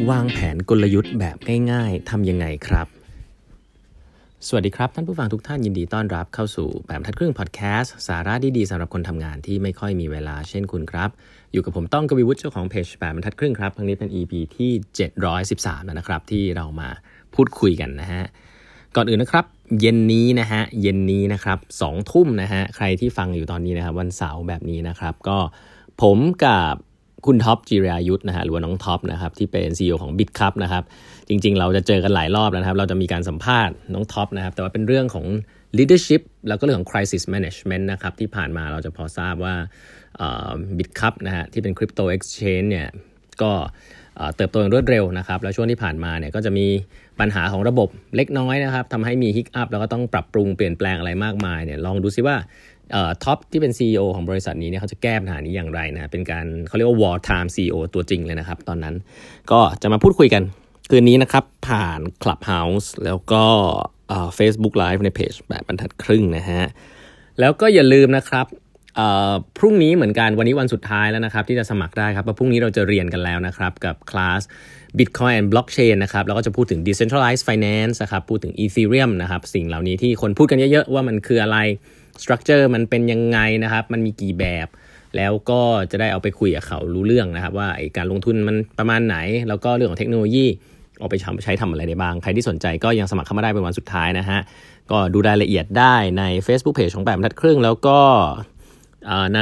วางแผนกลยุทธ์แบบง่ายๆทำยังไงครับสวัสดีครับท่านผู้ฟังทุกท่านยินดีต้อนรับเข้าสู่แบบบรรทัดครึ่งพอดแคสต์สาระดีๆสำหรับคนทำงานที่ไม่ค่อยมีเวลาเช่นคุณครับอยู่กับผมต้องกวีวุฒิเจ้าของเพจแบบบรรทัดครึ่งครับครั้งนี้เป็น EP ที่713แล้วนะครับที่เรามาพูดคุยกันนะฮะก่อนอื่นนะครับเย็นนี้นะครับ20:00 นนะฮะใครที่ฟังอยู่ตอนนี้นะครับวันเสาร์แบบนี้นะครับก็ผมกับคุณท็อปจิรายุทธนะฮะหรือว่าน้องท็อปนะครับที่เป็น CEO ของ BitCup นะครับจริงๆเราจะเจอกันหลายรอบแล้วนะครับเราจะมีการสัมภาษณ์น้องท็อปนะครับแต่ว่าเป็นเรื่องของ leadership แล้วก็เรื่องของ crisis management นะครับที่ผ่านมาเราจะพอทราบว่าBitCup นะฮะที่เป็น crypto exchange เนี่ยก็เติบโตอย่างรวดเร็วนะครับแล้วช่วงที่ผ่านมาเนี่ยก็จะมีปัญหาของระบบเล็กน้อยนะครับทำให้มีฮิกอัพแล้วก็ต้องปรับปรุงเปลี่ยนแปลงอะไรมากมายเนี่ยลองดูซิว่าท็อปที่เป็น CEO ของบริษัทนี้เนี่ยเขาจะแก้ปัญหานี้อย่างไรนะเป็นการเขาเรียกว่า war time CEO ตัวจริงเลยนะครับตอนนั้นก็จะมาพูดคุยกันคืนนี้นะครับผ่าน Clubhouse แล้วก็Facebook Live ในเพจแบบบรรทัดครึ่งนะฮะแล้วก็อย่าลืมนะครับพรุ่งนี้เหมือนกันวันนี้วันสุดท้ายแล้วนะครับที่จะสมัครได้ครับพรุ่งนี้เราจะเรียนกันแล้วนะครับกับคลาส Bitcoin and Blockchain นะครับแล้วก็จะพูดถึง Decentralized Finance นะครับพูดถึง Ethereum นะครับสิ่งเหล่านี้ที่คนพูดกันเยอะๆว่ามันคืออะไร structure มันเป็นยังไงนะครับมันมีกี่แบบแล้วก็จะได้เอาไปคุยกับเขารู้เรื่องนะครับว่าการลงทุนมันประมาณไหนแล้วก็เรื่องของเทคโนโลยีเอาไปใช้ทำอะไรได้บ้างใครที่สนใจก็ยังสมัครเข้ามาได้เป็นวันสุดท้ายนะฮะก็ดูรายละเอียดได้ใน Facebook Page ของแบบบรรทัดครึ่งแล้วก็ใน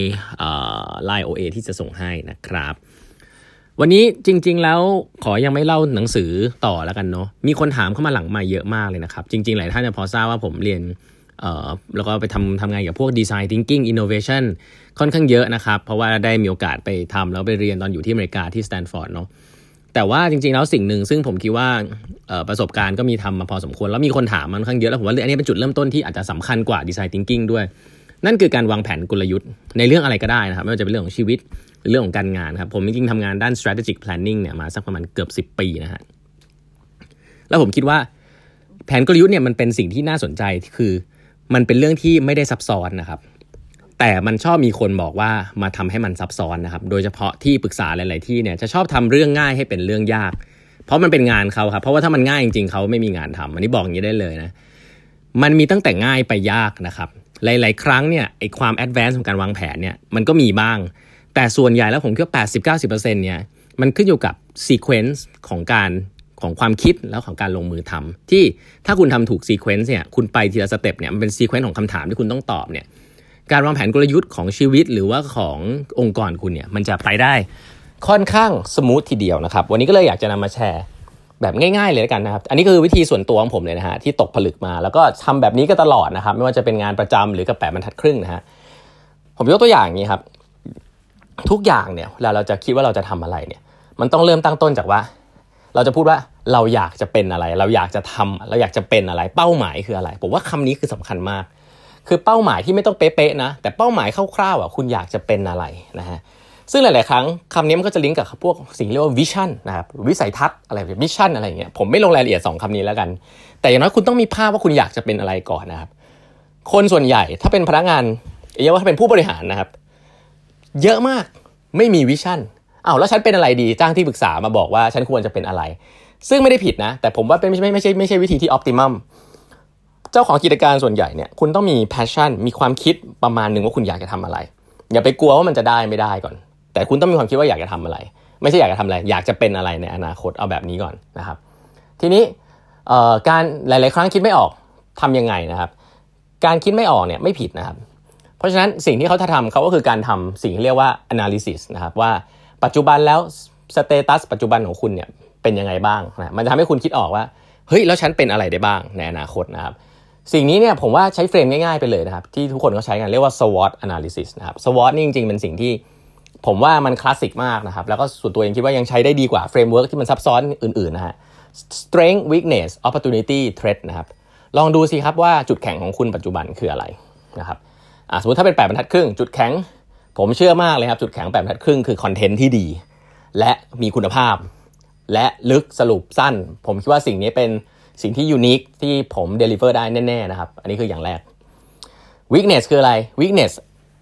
Line OA ที่จะส่งให้นะครับวันนี้จริงๆแล้วขอยังไม่เล่าหนังสือต่อแล้วกันเนาะมีคนถามเข้ามาหลังมาเยอะมากเลยนะครับจริงๆหลายท่านจะพอทราบว่าผมเรียนแล้วก็ไปทำงานกับพวก Design Thinking Innovation ค่อนข้างเยอะนะครับเพราะว่าได้มีโอกาสไปทำแล้วไปเรียนตอนอยู่ที่อเมริกาที่สแตนฟอร์ดเนาะแต่ว่าจริงๆแล้วสิ่งหนึ่งซึ่งผมคิดว่าประสบการณ์ก็มีทำมาพอสมควรแล้วมีคนถามมันค่อนข้างเยอะแล้วผมว่าอันนี้เป็นจุดเริ่มต้นที่อาจจะสำคัญกว่า Design Thinking ด้วยนั่นคือการวางแผนกลยุทธ์ในเรื่องอะไรก็ได้นะครับไม่ว่าจะเป็นเรื่องของชีวิตหรือเรื่องของการงานครับผมจริงๆทำงานด้าน strategic planning เนี่ยมาสักประมาณเกือบ10 ปีนะฮะแล้วผมคิดว่าแผนกลยุทธ์เนี่ยมันเป็นสิ่งที่น่าสนใจคือมันเป็นเรื่องที่ไม่ได้ซับซ้อนนะครับแต่มันชอบมีคนบอกว่ามาทำให้มันซับซ้อนนะครับโดยเฉพาะที่ปรึกษาหลายๆที่เนี่ยจะชอบทำเรื่องง่ายให้เป็นเรื่องยากเพราะมันเป็นงานเขาครับเพราะว่าถ้ามันง่ายจริงๆเขาไม่มีงานทำอันนี้บอกอย่างนี้ได้เลยนะมันมีตั้งแต่ง่ายไปยากนะครับหลายๆครั้งเนี่ยไอ้ความแอดวานซ์ของการวางแผนเนี่ยมันก็มีบ้างแต่ส่วนใหญ่แล้วผมคิดว่า 80-90% เนี่ยมันขึ้นอยู่กับซีเควนซ์ของความคิดแล้วของการลงมือทำที่ถ้าคุณทำถูกซีเควนซ์เนี่ยคุณไปทีละสเต็ปเนี่ยมันเป็นซีเควนซ์ของคำถามที่คุณต้องตอบเนี่ยการวางแผนกลยุทธ์ของชีวิตหรือว่าขององค์กรคุณเนี่ยมันจะไปได้ค่อนข้างสมูททีเดียวนะครับวันนี้ก็เลยอยากจะนำมาแชร์แบบง่ายๆเลยแล้วกันนะครับอันนี้คือวิธีส่วนตัวของผมเลยนะฮะที่ตกผลึกมาแล้วก็ทำแบบนี้ก็ตลอดนะครับไม่ว่าจะเป็นงานประจำหรือกับแบบบรรทัดครึ่งนะฮะผมยกตัวอย่างอย่างนี้ครับทุกอย่างเนี่ยเวลาเราจะคิดว่าเราจะทำอะไรเนี่ยมันต้องเริ่มตั้งต้นจากว่าเราจะพูดว่าเราอยากจะเป็นอะไรเราอยากจะทำเราอยากจะเป็นอะไรเป้าหมายคืออะไรผมว่าคำนี้คือสำคัญมากคือเป้าหมายที่ไม่ต้องเป๊ะๆนะแต่เป้าหมายคร่าวๆคุณอยากจะเป็นอะไรนะฮะซึ่งหลายๆครั้งคำนี้มันก็จะลิงก์กับพวกสิ่งเรียกว่าวิชั่นนะครับวิสัยทัศน์อะไรแบบมิชชั่นอะไรอย่างเงี้ยผมไม่ลงรายละเอียด2คำนี้แล้วกันแต่อย่างน้อยคุณต้องมีภาพว่าคุณอยากจะเป็นอะไรก่อนนะครับคนส่วนใหญ่ถ้าเป็นพนักงานเรียกว่าถ้าเป็นผู้บริหารนะครับเยอะมากไม่มีวิชั่นแล้วฉันเป็นอะไรดีจ้างที่ปรึกษามาบอกว่าฉันควรจะเป็นอะไรซึ่งไม่ได้ผิดนะแต่ผมว่าเป็นไม่ใช่วิธีที่ออพติมัมเจ้าของกิจการส่วนใหญ่เนี่ยคุณต้องมี passion มีความคิดประมาณนึงว่าคุณอยากจะทำอะไรอย่าไปกลัวว่ามันจะได้ไม่ได้ก่อนแต่คุณต้องมีความคิดว่าอยากจะทำอะไรไม่ใช่อยากจะทำอะไรอยากจะเป็นอะไรในอนาคตเอาแบบนี้ก่อนนะครับทีนี้การหลายๆครั้งคิดไม่ออกทำยังไงนะครับการคิดไม่ออกเนี่ยไม่ผิดนะครับเพราะฉะนั้นสิ่งที่เขาทำเขาก็คือการทำสิ่งที่เรียกว่า analysis นะครับว่าปัจจุบันแล้ว status ปัจจุบันของคุณเนี่ยเป็นยังไงบ้างนะมันจะทำให้คุณคิดออกว่าเฮ้ยแล้วฉันเป็นอะไรได้บ้างในอนาคตนะครับสิ่งนี้เนี่ยผมว่าใช้เฟรมง่ายๆไปเลยนะครับที่ทุกคนเขาใช้กันเรียกว่า SWOT analysis นะครับ SWOT นี่จริงๆเป็นสิ่งที่ผมว่ามันคลาสสิกมากนะครับแล้วก็ส่วนตัวเองคิดว่ายังใช้ได้ดีกว่าเฟรมเวิร์กที่มันซับซ้อนอื่นๆนะฮะ strength weakness opportunity threat นะครับลองดูสิครับว่าจุดแข็งของคุณปัจจุบันคืออะไรนะครับสมมติถ้าเป็น8บรรทัดครึ่งจุดแข็งผมเชื่อมากเลยครับจุดแข็ง8บรรทัดครึ่งคือคอนเทนต์ที่ดีและมีคุณภาพและลึกสรุปสั้นผมคิดว่าสิ่งนี้เป็นสิ่งที่ยูนิคที่ผม deliver ได้แน่ๆนะครับอันนี้คืออย่างแรก weakness คืออะไร weakness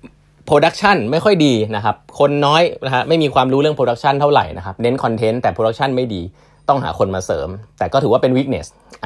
production ไม่ค่อยดีนะครับคนน้อยนะฮะไม่มีความรู้เรื่อง production เท่าไหร่นะครับเน้น content แต่ production ไม่ดีต้องหาคนมาเสริมแต่ก็ถือว่าเป็น weakness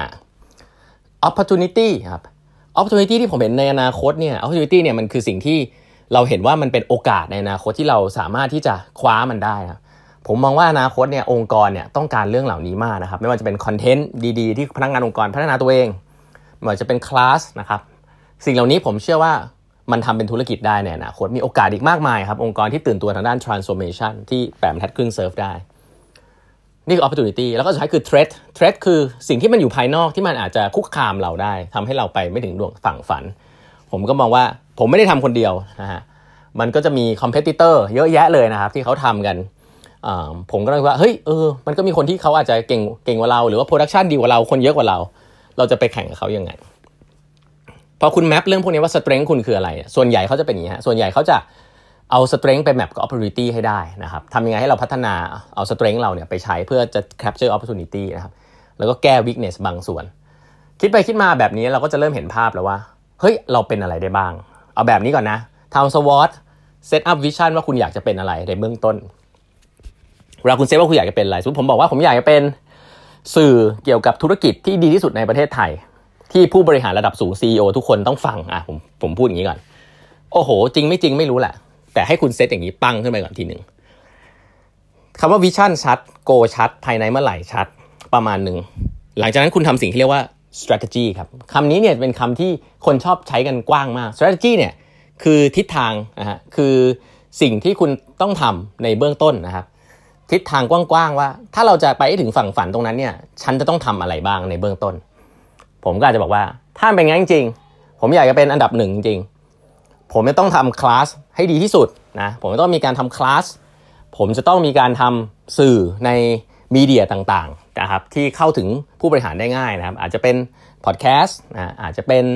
opportunity ครับ opportunity ที่ผมเห็นในอนาคตเนี่ย opportunity เนี่ยมันคือสิ่งที่เราเห็นว่ามันเป็นโอกาสในอนาคตที่เราสามารถที่จะคว้ามันได้ครับผมมองว่าอนาคตเนี่ยองค์กรเนี่ยต้องการเรื่องเหล่านี้มากนะครับไม่ว่าจะเป็นคอนเทนต์ดีๆที่พนักงานองค์กรพัฒนาตัวเองไม่ว่าจะเป็นคลาสนะครับสิ่งเหล่านี้ผมเชื่อว่ามันทำเป็นธุรกิจได้ในอนาคตมีโอกาสอีกมากมายครับองค์กรที่ตื่นตัวทางด้าน transformation ที่8 บรรทัดครึ่งเซิร์ฟได้นี่คือ opportunity แล้วก็สุดท้ายคือ threat คือสิ่งที่มันอยู่ภายนอกที่มันอาจจะคุกคามเราได้ทำให้เราไปไม่ถึงฝั่งฝันผมก็มองว่าผมไม่ได้ทำคนเดียวนะฮะมันก็จะมี competitor เยอะแยะเลยนะครับที่เขาทำกันผมก็เลยว่าเฮ้ยมันก็มีคนที่เขาอาจจะเก่งกว่าเราหรือว่า production ดีกว่าเราคนเยอะกว่าเราจะไปแข่งกับเขายังไงพอคุณแมปเรื่องพวกนี้ว่า strength คุณคืออะไรส่วนใหญ่เขาจะเป็นอย่างนี้ฮะส่วนใหญ่เขาจะเอา strength ไปแมปกับ opportunity ให้ได้นะครับทำยังไงให้เราพัฒนาเอา strength เราเนี่ยไปใช้เพื่อจะ capture opportunity นะครับแล้วก็แก้ weakness บางส่วนคิดไปคิดมาแบบนี้เราก็จะเริ่มเห็นภาพแล้วว่าเฮ้ยเราเป็นอะไรได้บ้างเอาแบบนี้ก่อนนะทำ SWOT set up vision ว่าคุณอยากจะเป็นอะไรในเบื้องต้นเวลาคุณเซตว่าคุณอยากจะเป็นอะไรสมมติผมบอกว่าผมอยากจะเป็นสื่อเกี่ยวกับธุรกิจที่ดีที่สุดในประเทศไทยที่ผู้บริหารระดับสูง CEO ทุกคนต้องฟังผมพูดอย่างนี้ก่อนโอ้โหจริงไม่จริงไม่รู้แหละแต่ให้คุณเซตอย่างนี้ปั้งขึ้นไปก่อนทีนึงคำว่าวิชั่นชัดโกชัดภายในเมื่อไหร่ชัดประมาณนึงหลังจากนั้นคุณทำสิ่งที่เรียกว่า strategy ครับคำนี้เนี่ยเป็นคำที่คนชอบใช้กันกว้างมาก strategy เนี่ยคือทิศทางนะฮะคือสิ่งที่คุณต้องทำในเบื้องต้นนะครับทิศทางกว้างๆว่าถ้าเราจะไปถึงฝั่งฝันตรงนั้นเนี่ยฉันจะต้องทำอะไรบ้างในเบื้องต้นผมก็อาจจะบอกว่าถ้าเป็นงั้นจริงๆผมอยากจะเป็นอันดับ1จริงๆผมจะต้องทำคลาสให้ดีที่สุดนะผมจะต้องมีการทำคลาสผมจะต้องมีการทำสื่อในมีเดียต่างๆนะครับที่เข้าถึงผู้บริหารได้ง่ายนะครับอาจจะเป็นพอดแคสต์นะอาจจะเป็น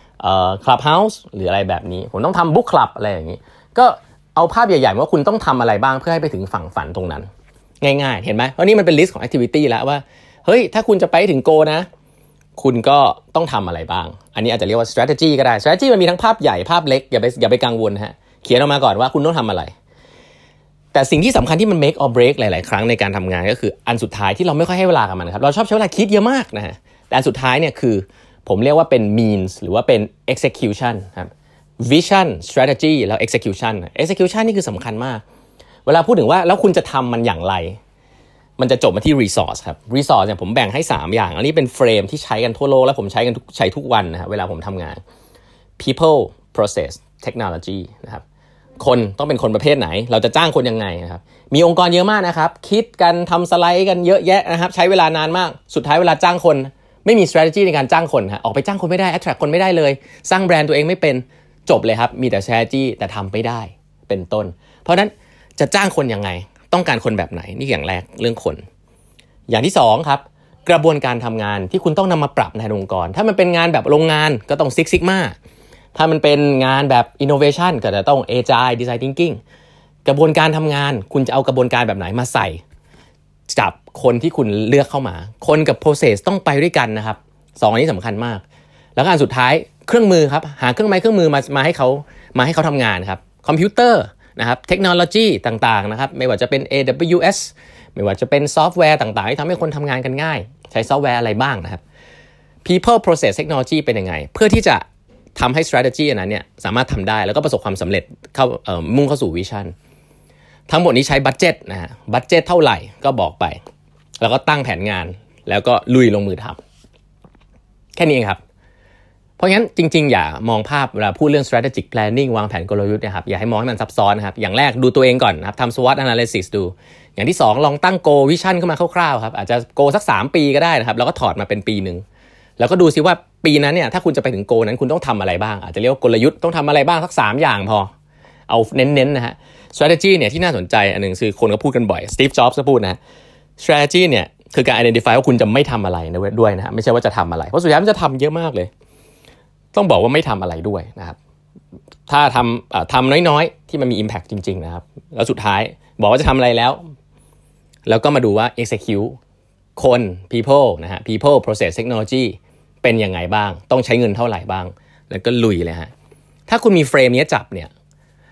Clubhouse หรืออะไรแบบนี้ผมต้องทำบุ๊กคลับอะไรอย่างนี้ก็เอาภาพใหญ่ๆว่าคุณต้องทำอะไรบ้างเพื่อให้ไปถึงฝั่งฝันตรงนั้นง่ายๆเห็นไหมเพราะนี่มันเป็นลิสต์ของ activity แล้วว่าเฮ้ยถ้าคุณจะไปถึง goal นะคุณก็ต้องทำอะไรบ้างอันนี้อาจจะเรียกว่า strategy ก็ได้ strategy มันมีทั้งภาพใหญ่ภาพเล็กอย่าไปกังวลฮะเขียนออกมาก่อนว่าคุณต้องทำอะไรแต่สิ่งที่สำคัญที่มัน make or break หลายๆครั้งในการทำงานก็คืออันสุดท้ายที่เราไม่ค่อยให้เวลากับมันครับเราชอบใช้เวลาคิดเยอะมากนะฮะแต่อันสุดท้ายเนี่ยคือผมเรียกว่าเป็น means หรือว่าเป็น execution ครับ vision strategy แล้ว execution นี่คือสำคัญมากเวลาพูดถึงว่าแล้วคุณจะทำมันอย่างไรมันจะจบมาที่ resource ครับ resource เนี่ยผมแบ่งให้3อย่างอันนี้เป็นเฟรมที่ใช้กันทั่วโลกและผมใช้ทุกวันนะฮะเวลาผมทำงาน people process technology นะครับคนต้องเป็นคนประเภทไหนเราจะจ้างคนยังไงนะครับมีองค์กรเยอะมากนะครับคิดกันทำสไลด์กันเยอะแยะนะครับใช้เวลานานมากสุดท้ายเวลาจ้างคนไม่มี strategy ในการจ้างคนฮะออกไปจ้างคนไม่ได้ attract คนไม่ได้เลยสร้างแบรนด์ตัวเองไม่เป็นจบเลยครับมีแต่ strategy แต่ทำไม่ได้เป็นต้นเพราะนั้นจะจ้างคนยังไงต้องการคนแบบไหนนี่อย่างแรกเรื่องคนอย่างที่2ครับกระบวนการทำงานที่คุณต้องนำมาปรับในองค์กรถ้ามันเป็นงานแบบโรงงานก็ต้อง Six Sigma ถ้ามันเป็นงานแบบ innovation ก็จะต้อง Agile Design Thinking กระบวนการทำงานคุณจะเอากระบวนการแบบไหนมาใส่จับคนที่คุณเลือกเข้ามาคนกับ process ต้องไปด้วยกันนะครับ2อันนี้สำคัญมากแล้วก็อันสุดท้ายเครื่องมือครับหาเครื่องมือมาให้เขาทำงานครับคอมพิวเตอร์นะครับเทคโนโลยีต่างๆนะครับไม่ว่าจะเป็น AWS ไม่ว่าจะเป็นซอฟต์แวร์ต่างๆที่ทำให้คนทำงานกันง่ายใช้ซอฟต์แวร์อะไรบ้างนะครับ People Process Technology เป็นยังไงเพื่อที่จะทำให้ strategy อันนั้นเนี่ยสามารถทำได้แล้วก็ประสบความสำเร็จมุ่งเข้าสู่ vision ทั้งหมดนี้ใช้บัดเจ็ตนะฮะบัดเจ็ตเท่าไหร่ก็บอกไปแล้วก็ตั้งแผนงานแล้วก็ลุยลงมือทำแค่นี้เองครับเพราะงั้นจริงๆอย่ามองภาพเวลาพูดเรื่อง strategic planning วางแผนกลยุทธ์นะครับอย่าให้มองให้มันซับซ้อนนะครับอย่างแรกดูตัวเองก่อนนะครับทำ SWOT analysis ดูอย่างที่2ลองตั้ง goal vision ขึ้นมาคร่าวๆครับอาจจะ goal สัก3ปีก็ได้นะครับแล้วก็ถอดมาเป็นปีนึงแล้วก็ดูซิว่าปีนั้นเนี่ยถ้าคุณจะไปถึง goal นั้นคุณต้องทำอะไรบ้างอาจจะเรียกว่ากลยุทธ์ต้องทำอะไรบ้างสัก3อย่างพอเอาเน้นๆนะฮะ strategy เนี่ยที่น่าสนใจอันนึงคือคนก็พูดกันบ่อย Steve Jobs ก็พูดนะ strategy เนี่ยคือการ identify ว่าคุณจะไม่ทำอะไรด้วยนะฮะไม่ใช่ว่าจะทำอะไรเพราะสุดท้ายมันจะทำเยอะมากเลยต้องบอกว่าไม่ทำอะไรด้วยนะครับถ้าทำน้อยๆที่มันมี impact จริงๆนะครับแล้วสุดท้ายบอกว่าจะทำอะไรแล้วก็มาดูว่า execute คน people นะฮะ people process technology เป็นยังไงบ้างต้องใช้เงินเท่าไหร่บ้างแล้วก็ลุยเลยฮะถ้าคุณมีเฟรมนี้จับเนี่ย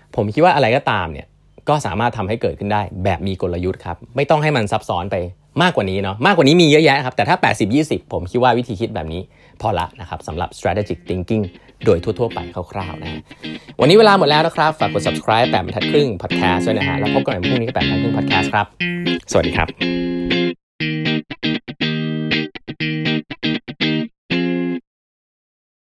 ผมคิดว่าอะไรก็ตามเนี่ยก็สามารถทำให้เกิดขึ้นได้แบบมีกลยุทธ์ครับไม่ต้องให้มันซับซ้อนไปมากกว่านี้เนาะมากกว่านี้มีเยอะแยะครับแต่ถ้า 80-20 ผมคิดว่าวิธีคิดแบบนี้พอละนะครับสำหรับ strategic thinking โดยทั่วๆไปคร่าวๆนะวันนี้เวลาหมดแล้วนะครับฝากกด subscribe 8 บรรทัดครึ่ง podcast ด้วยนะฮะแล้วพบกันใหม่พรุ่งนี้กับ8 บรรทัดครึ่ง podcast ครับสวัสดีครับ